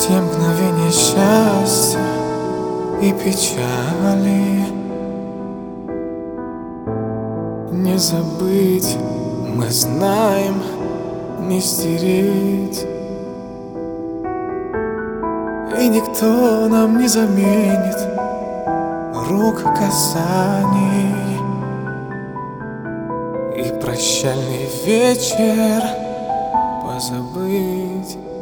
Те мгновения счастья и печали не забыть, мы знаем, не стереть. И никто нам не заменит рук касаний. И прощальный вечер позабыть.